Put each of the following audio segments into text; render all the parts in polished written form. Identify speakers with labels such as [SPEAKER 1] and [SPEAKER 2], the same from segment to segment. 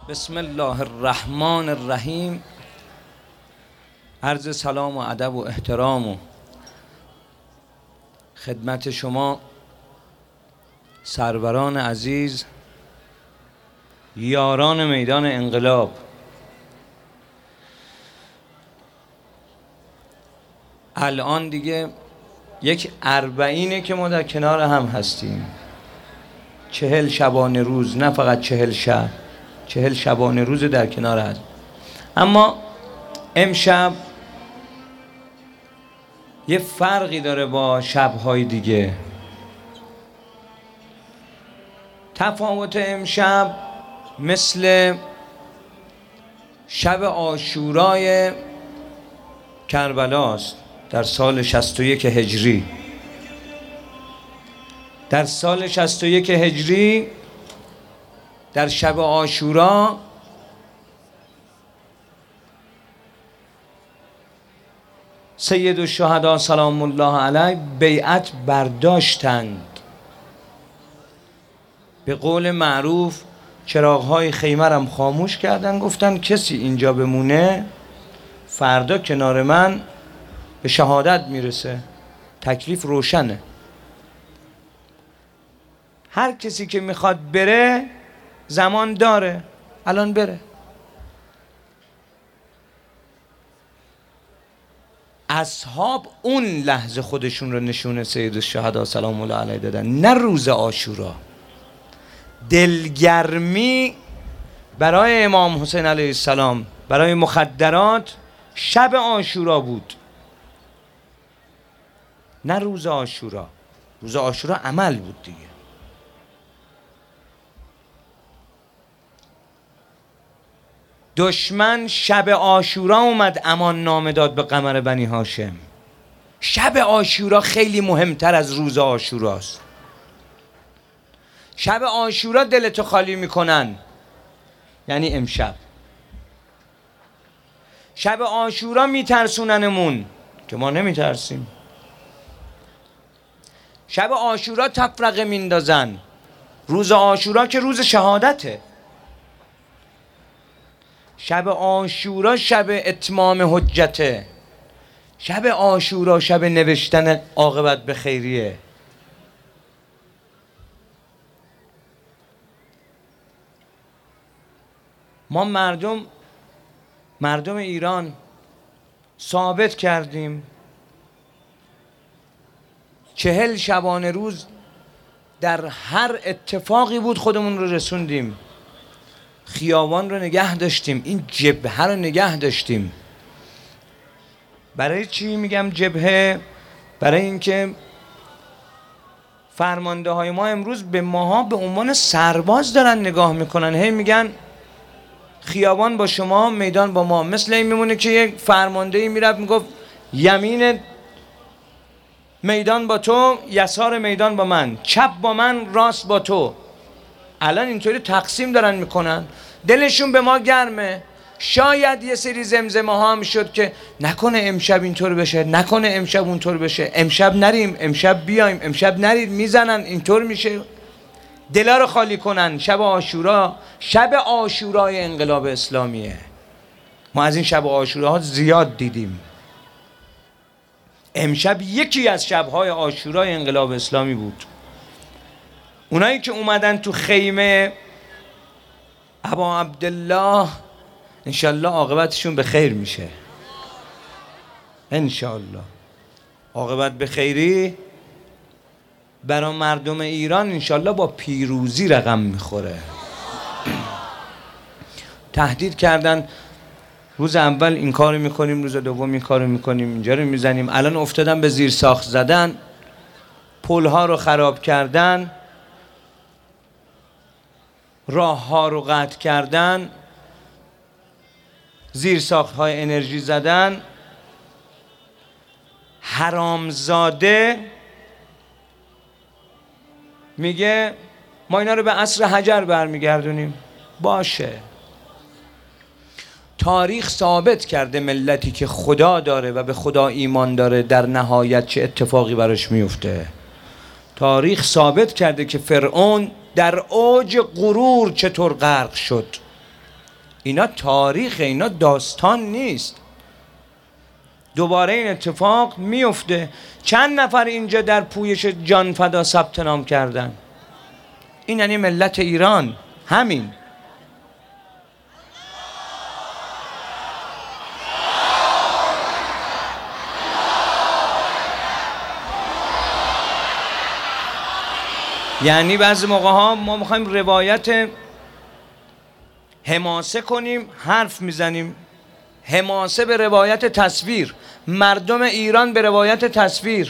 [SPEAKER 1] بسم الله الرحمن الرحیم. عرض سلام و ادب و احترام و خدمت شما سروران عزیز، یاران میدان انقلاب. الان دیگه یک 40 که ما در کنار هم هستیم، 40 شبانه روز، نه فقط 40 شب، 40 شبانه روز در کنار هست. اما امشب یه فرقی داره با شب‌های دیگه. تفاوت امشب مثل شب عاشورای کربلاست در سال 61 هجری. در سال 61 هجری در شب عاشورا سید الشهدا سلام الله علیه بیعت برداشتند. به قول معروف چراغ‌های خیمه هم خاموش کردن، گفتن کسی اینجا بمونه فردا کنار من به شهادت میرسه، تکلیف روشنه. هر کسی که میخواد بره زمان داره، الان بره. اصحاب اون لحظه خودشون رو نشونه سید الشهدا سلام الله علیه دادن، نه روز عاشورا. دلگرمی برای امام حسین علیه السلام، برای مخدرات شب عاشورا بود، نه روز عاشورا. روز عاشورا عمل بود دیگه. دشمن شب عاشورا اومد امان نامه داد به قمر بنی هاشم. شب عاشورا خیلی مهمتر از روز عاشوراست. شب عاشورا دلتو خالی میکنن، یعنی امشب. شب عاشورا میترسوننمون که ما نمیترسیم. شب عاشورا تفرقه میندازن، روز عاشورا که روز شهادته. شب عاشورا شب اتمام حجته. شب عاشورا شب نوشتن عاقبت به خیریه. ما مردم ایران ثابت کردیم 40 شبانه روز در هر اتفاقی بود خودمون رو رسوندیم. خیابان رو نگه داشتیم، این جبهه رو نگه داشتیم. برای چی میگم جبهه؟ برای اینکه فرمانده های ما امروز به ماها به عنوان سرباز دارن نگاه میکنن. هی میگن خیابان با شما، میدان با ما. مثل این میمونه که یک فرماندهی میرفت میگفت یمین میدان با تو، یسار میدان با من، چپ با من، راست با تو. الان اینطوری تقسیم دارن میکنن، دلشون به ما گرمه. شاید یه سری زمزمه ها هم شد که نکنه امشب اینطور بشه، نکنه امشب اونطور بشه، امشب نریم، امشب بیایم، امشب نرید، میزنن، اینطور میشه. دلا رو خالی کنن. شب عاشورا شب عاشورای انقلاب اسلامیه. ما از این شب عاشوراها زیاد دیدیم. امشب یکی از شبهای عاشورای انقلاب اسلامی بود. اونایی که اومدن تو خیمه ابا عبدالله انشالله عاقبتشون به خیر میشه. انشالله عاقبت به خیری برای مردم ایران انشالله با پیروزی رقم میخوره. تهدید کردن روز اول این کارو میکنیم، روز دوم این کارو میکنیم، اینجا رو میزنیم. الان افتادن به زیر ساخت زدن، پلها رو خراب کردن، راه ها رو قطع کردن، زیر ساخت های انرژی زدن. حرامزاده میگه ما اینا رو به عصر حجر برمیگردونیم. باشه، تاریخ ثابت کرده ملتی که خدا داره و به خدا ایمان داره در نهایت چه اتفاقی براش میفته. تاریخ ثابت کرده که فرعون در اوج غرور چطور غرق شد. اینا تاریخ، اینا داستان نیست. دوباره این اتفاق میفته. چند نفر اینجا در پویش جان فدا ثبت نام کردن؟ این یعنی ملت ایران. همین. یعنی بعضی موقع ها ما میخوایم روایت حماسه کنیم، حرف میزنیم. حماسه به روایت تصویر، مردم ایران به روایت تصویر.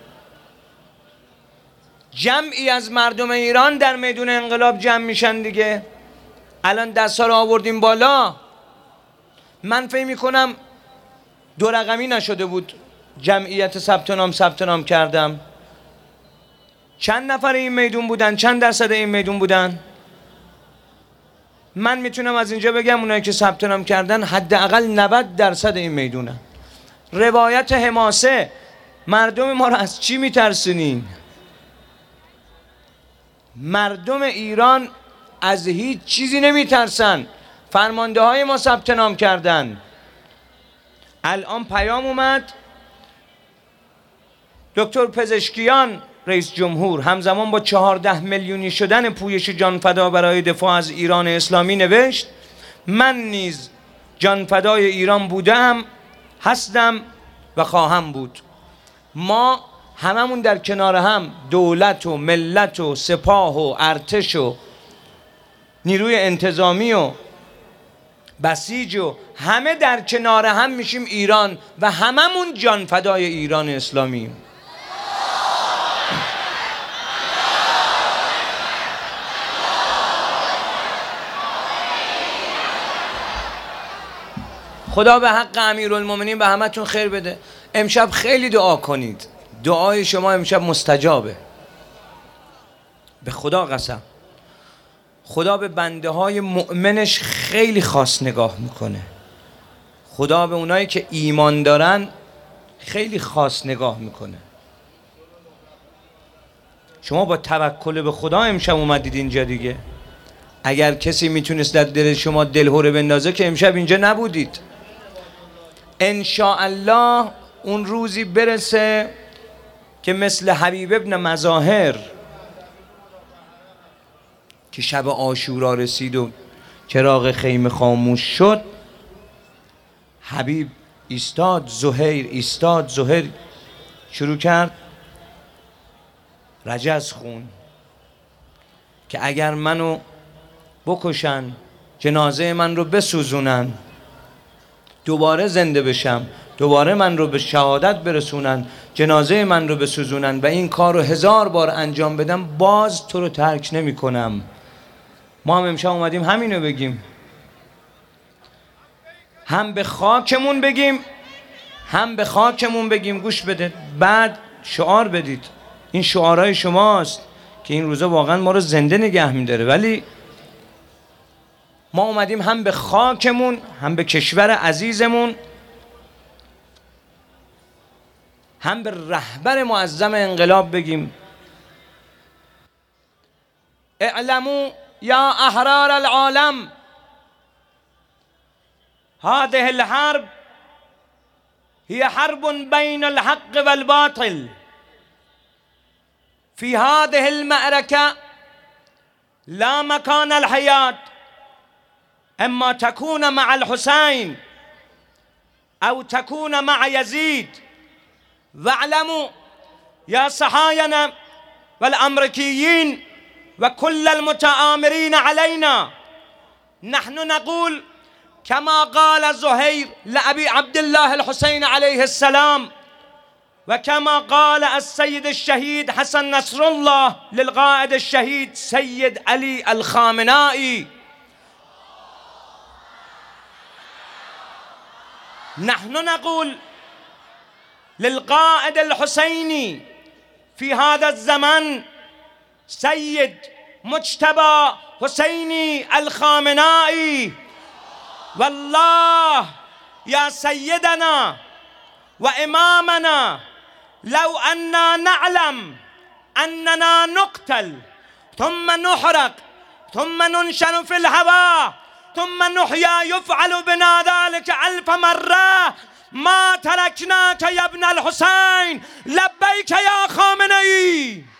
[SPEAKER 1] جمعی از مردم ایران در میدون انقلاب جمع میشن دیگه. الان دستا رو آوردیم بالا. من فکر میکنم 2 رقمی نشده بود جمعیت ثبت نام کردم. چند نفر این میدون بودن؟ چند درصد این میدون بودن؟ من میتونم از اینجا بگم اونایی که ثبت نام کردن حداقل 90% این میدونن. روایت حماسه. مردم ما رو از چی میترسونین؟ مردم ایران از هیچ چیزی نمیترسن. فرمانده های ما ثبت نام کردن. الان پیام اومد دکتر پزشکیان رئیس جمهور همزمان با 14 میلیونی شدن پویش جان فدا برای دفاع از ایران اسلامی نوشت من نیز جان فدای ایران بودم، هستم و خواهم بود. ما هممون در کنار هم، دولت و ملت و سپاه و ارتش و نیروی انتظامی و بسیج و همه در کنار هم میشیم ایران و هممون جان فدای ایران اسلامی. خدا به حق امیرالمومنین به همتون خیر بده. امشب خیلی دعا کنید. دعای شما امشب مستجابه. به خدا قسم. خدا به بنده های مؤمنش خیلی خاص نگاه میکنه. خدا به اونایی که ایمان دارن خیلی خاص نگاه میکنه. شما با توکل به خدا امشب اومدید اینجا دیگه. اگر کسی میتونست در دل شما دلهره بندازه که امشب اینجا نبودید. انشاءالله اون روزی برسه که مثل حبیب ابن مظاهر که شب عاشورا رسید و چراغ خیمه خاموش شد، حبیب ایستاد، زهیر شروع کرد رجز خون که اگر منو بکشن، جنازه من رو بسوزونن، دوباره زنده بشم، دوباره من رو به شهادت برسونن، جنازه من رو بسوزونن و این کار رو 1000 بار انجام بدم، باز تو رو ترک نمی کنم. ما هم امشب اومدیم همینو بگیم. هم به خاکمون بگیم، گوش بده، بعد شعار بدید. این شعارهای شماست که این روزا واقعا ما رو زنده نگه می‌داره. ولی ما اومدیم هم به خاکمون، هم به کشور عزیزمون، هم به رهبر معظم انقلاب بگیم اعلموا یا احرار العالم هذه الحرب هي حرب بين الحق والباطل. في هذه المعركة لا مكان الحياة، اما تكون مع الحسين او تكون مع يزيد. واعلموا يا صهاينة والامريكيين وكل المتآمرين علينا، نحن نقول كما قال زهير لأبي عبد الله الحسين عليه السلام، وكما قال السيد الشهيد حسن نصر الله للقائد الشهيد سيد علي الخامنائي، نحن نقول للقائد الحسيني في هذا الزمن سيد مجتبى حسيني الخامنائي، والله يا سيدنا وإمامنا لو أننا نعلم أننا نقتل ثم نحرق ثم ننشر في الهواء ثم نحیا یفعل بنا ذلك الف مره ما ترکناک یا ابن الحسین لبیک یا خامنه‌ای.